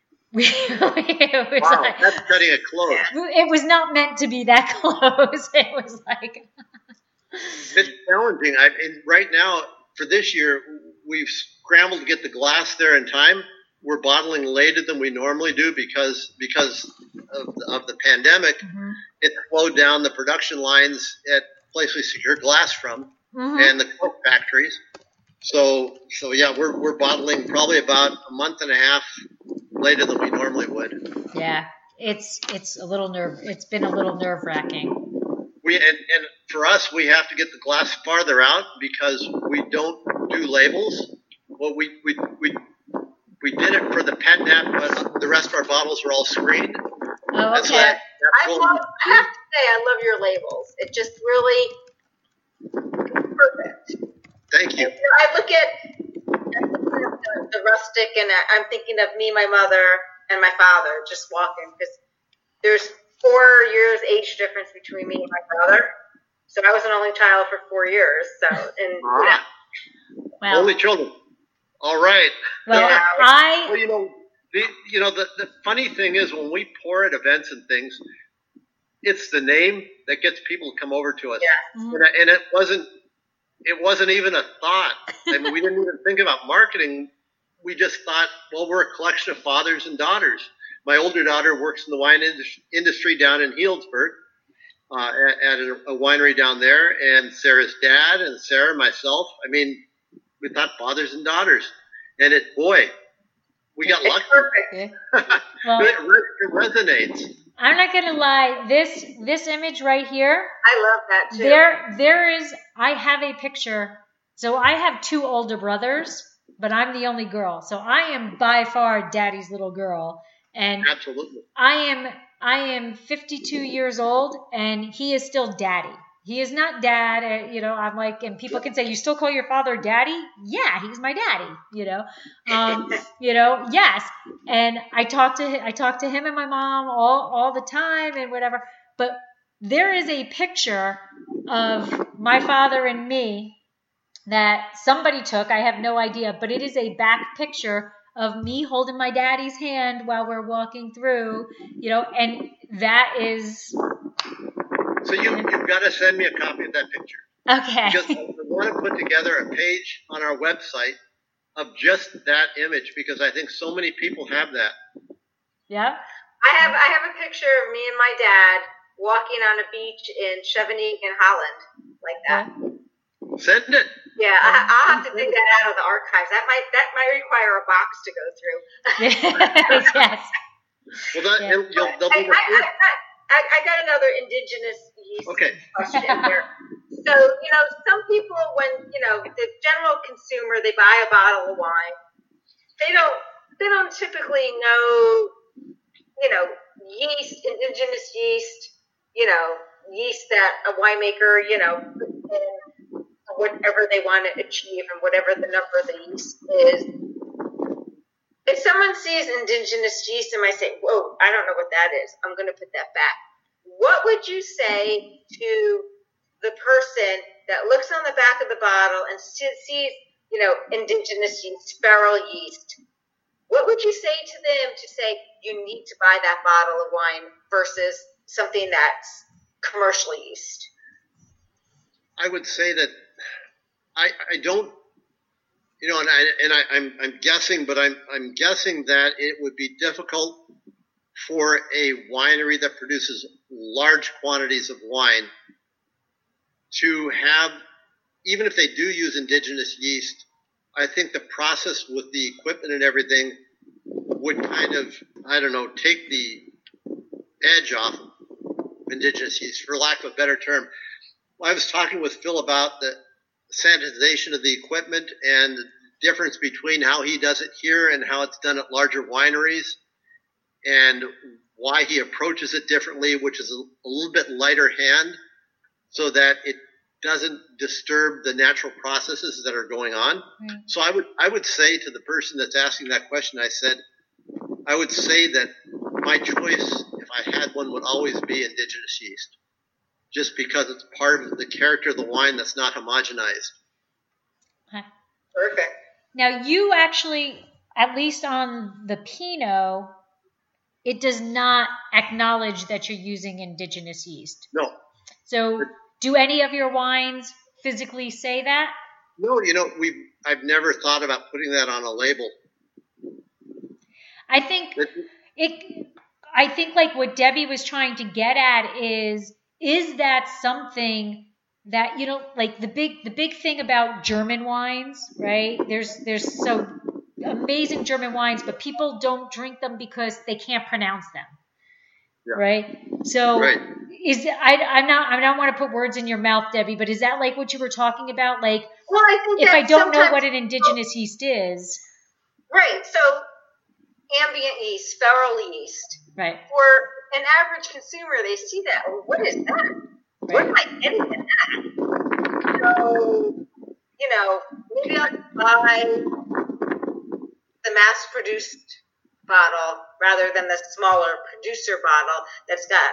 It was Wow, like, that's cutting it close. it was not meant to be that close. It was like It's challenging. Right now, for this year, we've scrambled to get the glass there in time. We're bottling later than we normally do because of the pandemic. Mm-hmm. It slowed down the production lines at places we secure glass from and the cork factories. So yeah, we're bottling probably about a month and a half later than we normally would. Yeah, it's been a little nerve wracking. And for us, we have to get the glass farther out because we don't do labels. Well, we did it for the pet nap, but the rest of our bottles are all screened. Oh, okay. I have to say, I love your labels. It just really perfect. Thank you. I look at the rustic, and I'm thinking of me, my mother, and my father just walking because there's 4 years age difference between me and my brother. So I was an only child for 4 years. So Well, only children. All right. Well, the funny thing is when we pour at events and things, it's the name that gets people to come over to us. Yeah. Mm-hmm. And it wasn't even a thought. I mean, we didn't even think about marketing. We just thought, well, we're a collection of fathers and daughters. My older daughter works in the wine industry down in Healdsburg at a winery down there, and Sarah's dad and Sarah, myself. I mean, we thought fathers and daughters, and we got lucky. Perfect. well, It resonates. I'm not gonna lie. This image right here. I love that too. There is. I have a picture. So I have 2 older brothers, but I'm the only girl. So I am by far Daddy's little girl. And Absolutely. I am 52 years old, and he is still Daddy. He is not Dad. I'm like, and people can say, "You still call your father Daddy?" Yeah, he's my daddy. Yes. And I talk to him and my mom all the time and whatever. But there is a picture of my father and me that somebody took. I have no idea, but it is a back picture of me holding my daddy's hand while we're walking through, and that is. So you've got to send me a copy of that picture. Okay. Because I want to put together a page on our website of just that image because I think so many people have that. Yeah. I have a picture of me and my dad walking on a beach in Chevening in Holland, like that. Send it. Yeah, I'll have to dig that out of the archives. That might require a box to go through. Yes. Well, they'll be the first. I got another indigenous yeast question here. So, some people, when, the general consumer, they buy a bottle of wine, they don't typically know, yeast, indigenous yeast, yeast that a winemaker, puts in whatever they want to achieve and whatever the number of the yeast is. If someone sees indigenous yeast and might say, whoa, I don't know what that is, I'm going to put that back. What would you say to the person that looks on the back of the bottle and sees, indigenous yeast, feral yeast? What would you say to them to say you need to buy that bottle of wine versus something that's commercial yeast? I would say that I don't. I'm guessing, but I'm guessing that it would be difficult for a winery that produces large quantities of wine to have, even if they do use indigenous yeast, I think the process with the equipment and everything would kind of, I don't know, take the edge off indigenous yeast, for lack of a better term. I was talking with Phil about the sanitization of the equipment and the difference between how he does it here and how it's done at larger wineries, and why he approaches it differently, which is a little bit lighter hand, so that it doesn't disturb the natural processes that are going on. Right. So I would say to the person that's asking that question, I would say that my choice, if I had one, would always be indigenous yeast, just because it's part of the character of the wine that's not homogenized. Perfect. Now, you actually, at least on the Pinot, it does not acknowledge that you're using indigenous yeast. No. So, do any of your wines physically say that? No, I've never thought about putting that on a label. I think like what Debbie was trying to get at is that something that, like the big thing about German wines, right? There's so amazing German wines, but people don't drink them because they can't pronounce them. Yeah. Right? So right. I don't want to put words in your mouth, Debbie, but is that like what you were talking about? Like, well, I think if I don't know what an indigenous yeast is. Right. So ambient yeast, feral yeast. Right. For an average consumer, they see that. Well, what is that? Right. What am I getting in that? So, maybe I'll buy the mass-produced bottle rather than the smaller producer bottle that's got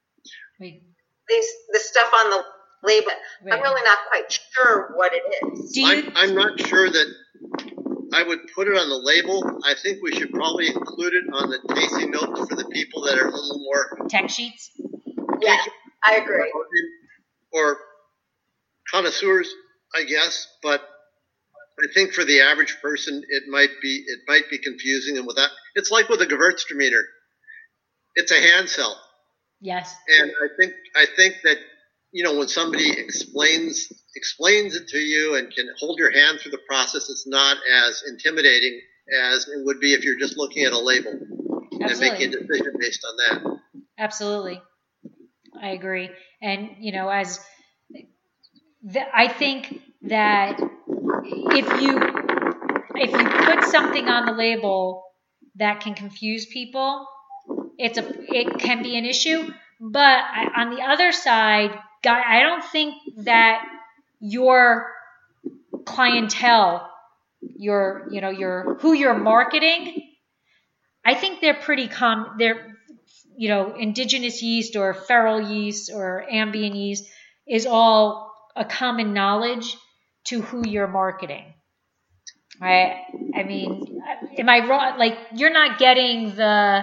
the stuff on the label. Right. I'm really not quite sure what it is. I'm not sure that I would put it on the label. I think we should probably include it on the tasting notes for the people that are a little more... Tech sheets? Yeah, I agree. Or connoisseurs, I guess, but I think for the average person, it might be confusing, and with that, it's like with a Gewürztraminer. It's a hand sell. Yes. And I think that when somebody explains it to you and can hold your hand through the process, it's not as intimidating as it would be if you're just looking at a label. Absolutely. And making a decision based on that. Absolutely, I agree. And I think that if you put something on the label that can confuse people, it can be an issue. But on the other side, I don't think that your clientele, your who you're marketing, I think they're pretty they're indigenous yeast or feral yeast or ambient yeast is all a common knowledge to who you're marketing. Right? I mean, am I wrong? Like, you're not getting the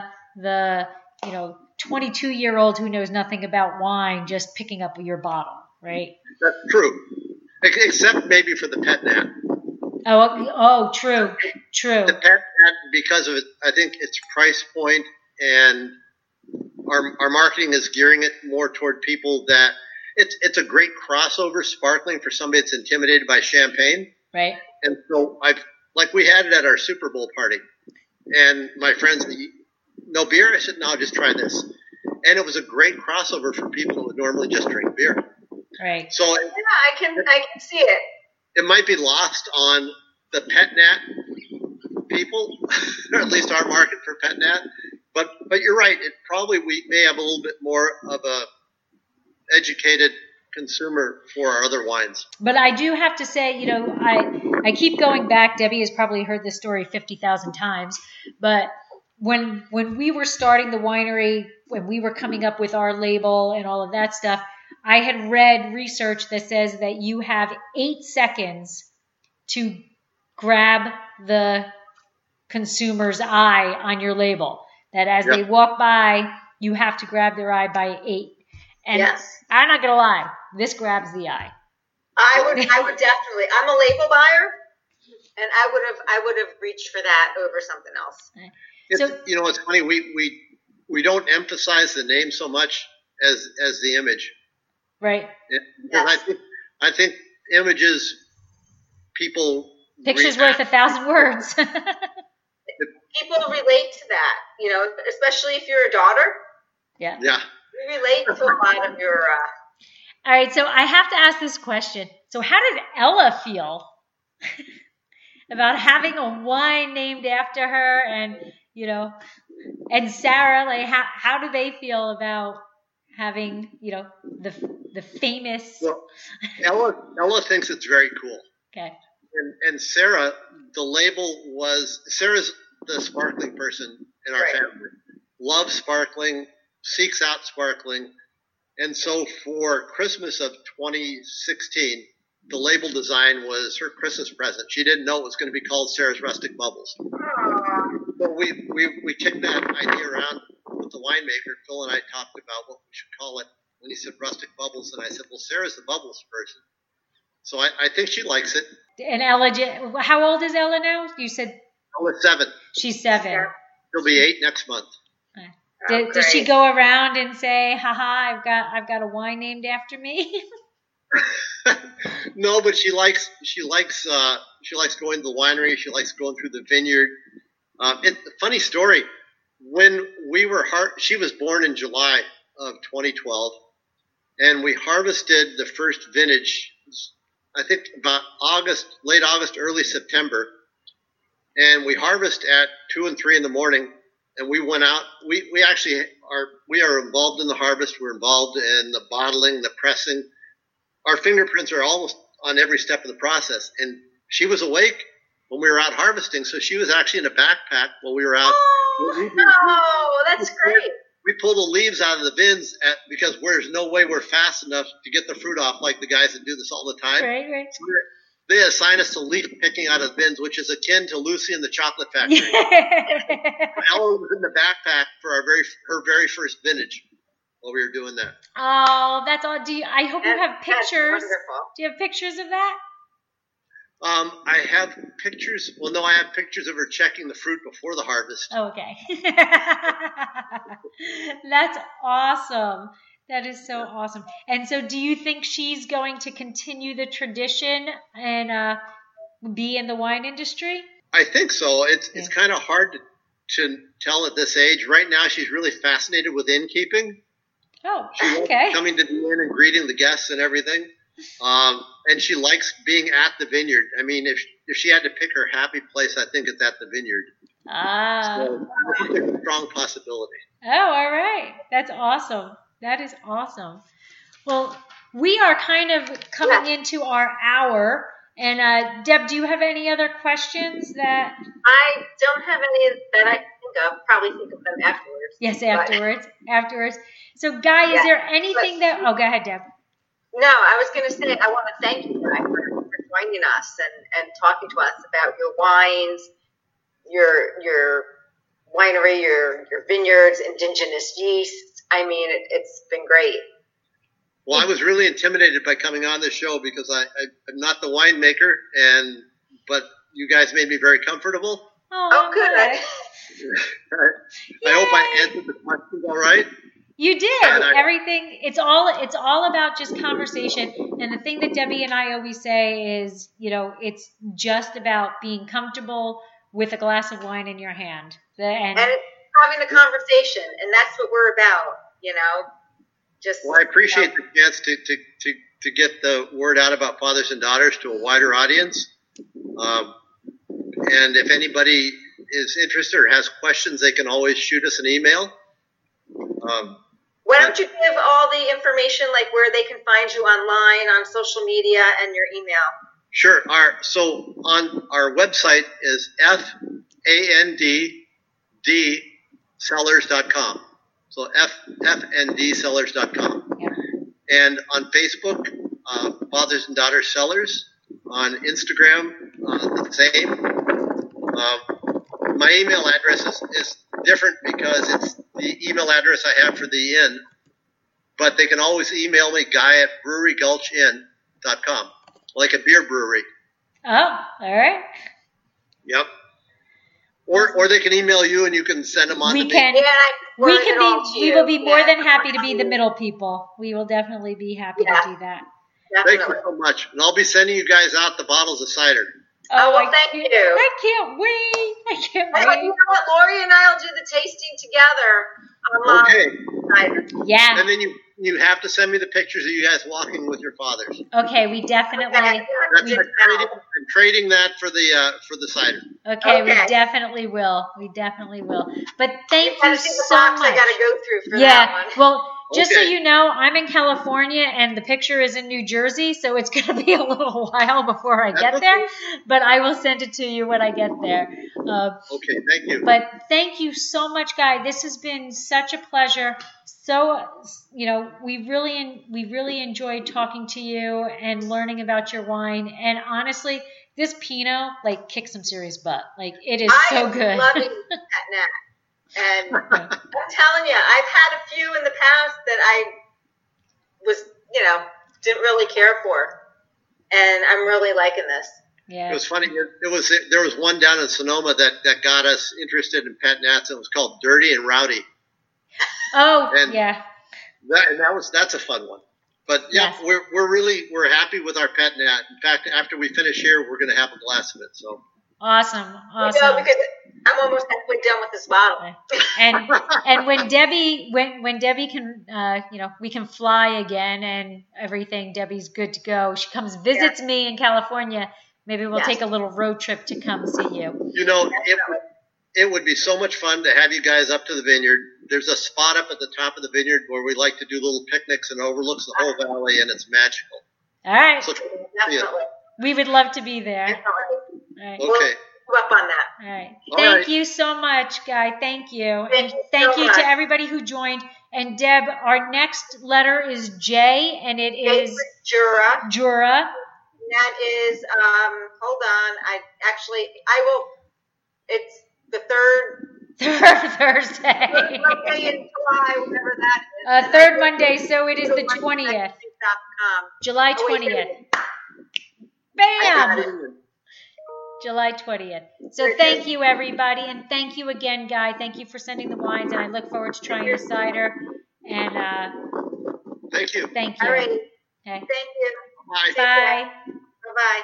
22-year-old who knows nothing about wine just picking up your bottle, right? That's true. Except maybe for the pet nat. Oh, true. The pet nat, because of it, I think its price point, and our marketing is gearing it more toward people that it's a great crossover sparkling for somebody that's intimidated by champagne. Right. And so we had it at our Super Bowl party, and my friends, no beer? I said, no, just try this. And it was a great crossover for people who would normally just drink beer. Right. So yeah, I can see it. It might be lost on the pet nat people, or at least our market for pet nat. But you're right. We may have a little bit more of a educated consumer for our other wines. But I do have to say, I keep going back. Debbie has probably heard this story 50,000 times. But when we were starting the winery, when we were coming up with our label and all of that stuff, I had read research that says that you have 8 seconds to grab the consumer's eye on your label. That as they walk by, you have to grab their eye by 8. And yes. I'm not gonna lie, this grabs the eye. I would definitely. I'm a label buyer, and I would have reached for that over something else. It's funny. We don't emphasize the name so much as the image. Right. Because I think images, people Picture's worth 1,000 words. People relate to that, especially if you're a daughter. Yeah. Yeah. We relate to a lot of your. All right, so I have to ask this question. So, how did Ella feel about having a wine named after her, and and Sarah? Like, how do they feel about having the famous? Well, Ella thinks it's very cool. Okay. And Sarah, the label was Sarah's the sparkling person in our family. Loves sparkling, seeks out sparkling. And so for Christmas of 2016, the label design was her Christmas present. She didn't know it was going to be called Sarah's Rustic Bubbles. So we kicked that idea around with the winemaker. Phil and I talked about what we should call it when he said Rustic Bubbles. And I said, well, Sarah's the bubbles person. So I think she likes it. And Ella, how old is Ella now? You said Ella's 7. She's 7. She'll be 8 next month. Does she go around and say, "Haha, I've got a wine named after me"? No, but she likes going to the winery. She likes going through the vineyard. Funny story. When she was born in July of 2012, and we harvested the first vintage. I think about late August, early September, and we harvest at 2 and 3 in the morning. And we went out. We actually are involved in the harvest. We're involved in the bottling, the pressing. Our fingerprints are almost on every step of the process. And she was awake when we were out harvesting, so she was actually in a backpack while we were out. Oh, that's great. We pull the leaves out of the bins because there's no way we're fast enough to get the fruit off like the guys that do this all the time. Right. So they assign us to leaf picking out of the bins, which is akin to Lucy and the Chocolate Factory. Ella was in the backpack for her very first vintage while we were doing that. Oh, that's all. I hope you have pictures. Wonderful. Do you have pictures of that? I have pictures. Well, no, I have pictures of her checking the fruit before the harvest. Oh, okay. That's awesome. That is so awesome. And so do you think she's going to continue the tradition and be in the wine industry? I think so. It's kind of hard to tell at this age. Right now, she's really fascinated with innkeeping. Oh, she okay. Coming to the inn and greeting the guests and everything. And she likes being at the vineyard. I mean, if she had to pick her happy place, I think it's at the vineyard. So I think there's a strong possibility. Oh, all right. That's awesome. That is awesome. Well, we are kind of coming into our hour. And Deb, do you have any other questions that? I don't have any that I think of. Probably think of them afterwards. Yes, afterwards. So, Guy, is there anything that? Oh, go ahead, Deb. No, I was going to say I want to thank you, Guy, for joining us and talking to us about your wines, your winery, your vineyards, indigenous yeasts. I mean, it's been great. Well, I was really intimidated by coming on this show because I'm not the winemaker, but you guys made me very comfortable. Oh, good. I hope I answered the questions all right. You did. Everything. It's all about just conversation. And the thing that Debbie and I always say is, it's just about being comfortable with a glass of wine in your hand. And it's having the conversation, and that's what we're about. Well, I appreciate the chance to get the word out about fathers and daughters to a wider audience. And if anybody is interested or has questions, they can always shoot us an email. Why don't you give all the information, like where they can find you online, on social media, and your email? Sure. So on our website is fanddcellars.com. So fndsellars.com. Yeah. And on Facebook, Fathers and Daughters Cellars. On Instagram, the same. My email address is different because it's the email address I have for the inn. But they can always email me, guy@brewerygulchinn.com, like a beer brewery. Oh, all right. Yep. Or they can email you and you can send them on to me. We will be more than happy to be the middle people. We will definitely be happy to do that. Definitely. Thank you so much. And I'll be sending you guys out the bottles of cider. Oh, well, thank you. I can't wait. I can't wait. You know what? Lori and I will do the tasting together. Okay. Yeah. And then you have to send me the pictures of you guys walking with your fathers. Okay, we definitely. I'm trading that for the cider. Okay, we definitely will. We definitely will. But thank you so much. I got to go through for that one. Well, just so you know, I'm in California and the picture is in New Jersey, so it's going to be a little while before I get there. But I will send it to you when I get there. Okay, thank you. But thank you so much, Guy. This has been such a pleasure. So, we really enjoyed talking to you and learning about your wine. And honestly, this Pinot kicks some serious butt. It is so good. I'm loving that Nat. And I'm telling you, I've had a few in the past that I was, didn't really care for, and I'm really liking this. Yeah. It was funny. There was one down in Sonoma that got us interested in Pet Nats. It was called Dirty and Rowdy. Oh, and yeah. That's a fun one. But yeah, yes. we're happy with our Pet Nat. In fact, after we finish here, we're going to have a glass of it. So awesome. Because I'm almost halfway done with this bottle. And when Debbie can, we can fly again and everything. Debbie's good to go. She comes visits me in California. Maybe we'll take a little road trip to come see you. It would be so much fun to have you guys up to the vineyard. There's a spot up at the top of the vineyard where we like to do little picnics and it overlooks the whole valley, and it's magical. All right. So definitely. We would love to be there. Definitely. All right. Okay. We'll up on that. All right. All Thank right. you so much, Guy. Thank you. Thank you so much. To everybody who joined. And Deb, our next letter is J, and it is Jura. That is, hold on. It's the third Thursday. Monday in July, whatever that is. Third Monday, so it is the 20th. July 20th. Bam! July 20th. So thank you, everybody, and thank you again, Guy. Thank you for sending the wines, and I look forward to trying your cider. And thank you. Thank you. All right. Okay. Thank you. Bye. Bye. Bye-bye.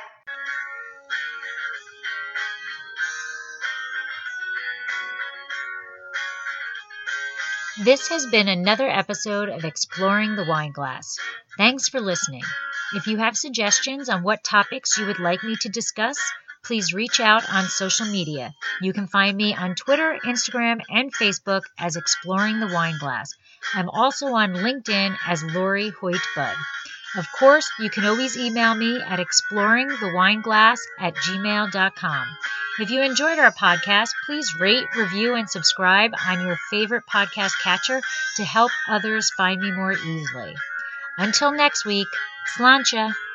This has been another episode of Exploring the Wine Glass. Thanks for listening. If you have suggestions on what topics you would like me to discuss, please reach out on social media. You can find me on Twitter, Instagram, and Facebook as Exploring the Wine Glass. I'm also on LinkedIn as Lori Hoyt-Budd. Of course, you can always email me at exploringthewineglass@gmail.com. If you enjoyed our podcast, please rate, review, and subscribe on your favorite podcast catcher to help others find me more easily. Until next week, sláinte.